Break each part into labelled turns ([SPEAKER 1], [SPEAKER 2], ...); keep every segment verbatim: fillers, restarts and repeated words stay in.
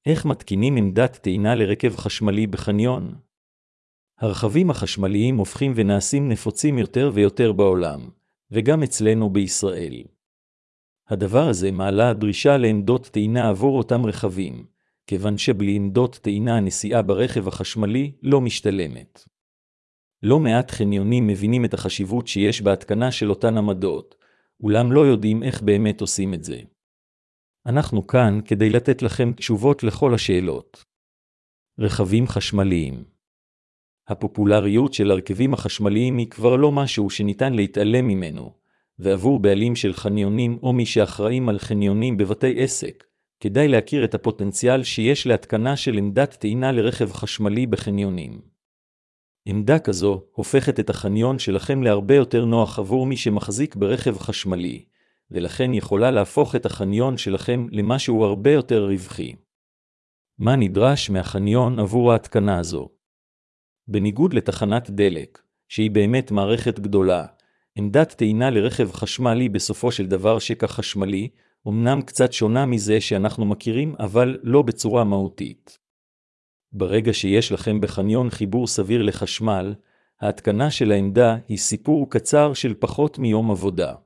[SPEAKER 1] איך מתקינים עמדת טעינה לרכב חשמלי בחניון? הרכבים החשמליים הופכים ונעשים נפוצים יותר ויותר בעולם, וגם אצלנו בישראל. הדבר הזה מעלה הדרישה לעמדות טעינה עבור אותם רכבים, כיוון שבלי עמדות טעינה הנסיעה ברכב החשמלי לא משתלמת. לא מעט חניונים מבינים את החשיבות שיש בהתקנה של אותן עמדות, אולם לא יודעים איך באמת עושים את זה. אנחנו כאן כדי לתת לכם תשובות לכל השאלות. רכבים חשמליים. הפופולריות של הרכבים החשמליים היא כבר לא משהו שניתן להתעלם ממנו, ועבור בעלים של חניונים או מי שאחראים על חניונים בבתי עסק, כדאי להכיר את הפוטנציאל שיש להתקנה של עמדת טעינה לרכב חשמלי בחניונים. עמדה כזו הופכת את החניון שלכם להרבה יותר נוח עבור מי שמחזיק ברכב חשמלי, ולכן יכולה להפוך את החניון שלכם למשהו הרבה יותר רווחי. מה נדרש מהחניון עבור ההתקנה הזו? בניגוד לתחנת דלק, שהיא באמת מערכת גדולה, עמדת טעינה לרכב חשמלי בסופו של דבר שקע חשמלי, אמנם קצת שונה מזה שאנחנו מכירים, אבל לא בצורה מהותית. ברגע שיש לכם בחניון חיבור סביר לחשמל, ההתקנה של העמדה היא סיפור קצר של פחות מיום עבודה.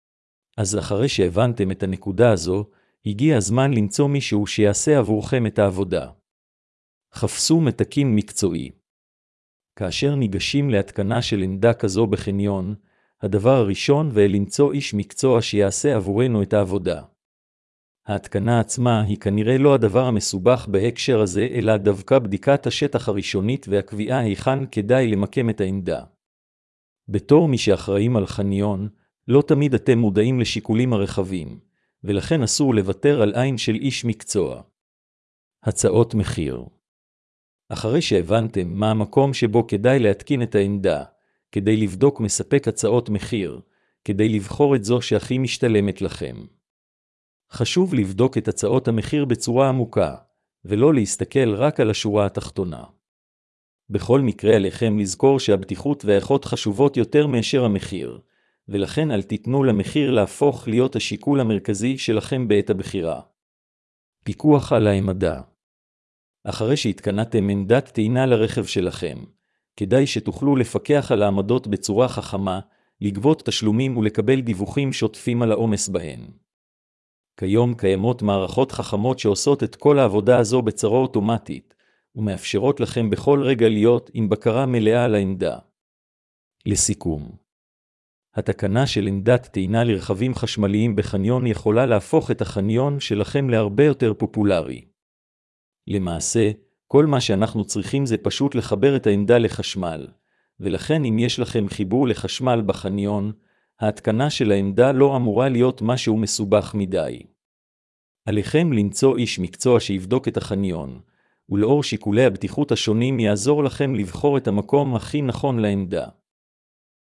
[SPEAKER 1] אז אחרי שהבנתם את הנקודה הזו, הגיע הזמן למצוא מישהו שיעשה עבורכם את העבודה. חפשו מתקין מקצועי. כאשר ניגשים להתקנה של עמדה כזו בחניון, הדבר הראשון הוא למצוא איש מקצוע שיעשה עבורנו את העבודה. ההתקנה עצמה היא כנראה לא הדבר המסובך בהקשר הזה, אלא דווקא בדיקת השטח הראשונית והקביעה היכן כדאי למקם את העמדה. בתור מי שאחראים על חניון, לא תמיד אתם מודעים לשיקולים הרחבים, ולכן אסור לוותר על עין של איש מקצוע. הצעות מחיר. אחרי שהבנתם מה המקום שבו כדאי להתקין את העמדה, כדי לבדוק מספק הצעות מחיר, כדי לבחור את זו שהכי משתלמת לכם. חשוב לבדוק את הצעות המחיר בצורה עמוקה, ולא להסתכל רק על השורה התחתונה. בכל מקרה עליכם לזכור שהבטיחות והאיכות חשובות יותר מאשר המחיר, ולכן אל תיתנו למחיר להפוך להיות השיקול המרכזי שלכם בעת הבחירה. פיקוח על העמדה. אחרי שהתקנתם עמדת טעינה לרכב שלכם, כדאי שתוכלו לפקח על העמדות בצורה חכמה, לגבות תשלומים ולקבל דיווחים שוטפים על העומס בהן. כיום קיימות מערכות חכמות שעושות את כל העבודה הזו בצורה אוטומטית, ומאפשרות לכם בכל רגע להיות עם בקרה מלאה על העמדה. לסיכום, התקנה של עמדת טעינה לרכבים חשמליים בחניון יכולה להפוך את החניון שלכם להרבה יותר פופולרי. למעשה, כל מה שאנחנו צריכים זה פשוט לחבר את העמדה לחשמל, ולכן אם יש לכם חיבור לחשמל בחניון, ההתקנה של העמדה לא אמורה להיות משהו מסובך מדי. עליכם למצוא איש מקצוע שיבדוק את החניון, ולאור שיקולי הבטיחות השונים יעזור לכם לבחור את המקום הכי נכון לעמדה.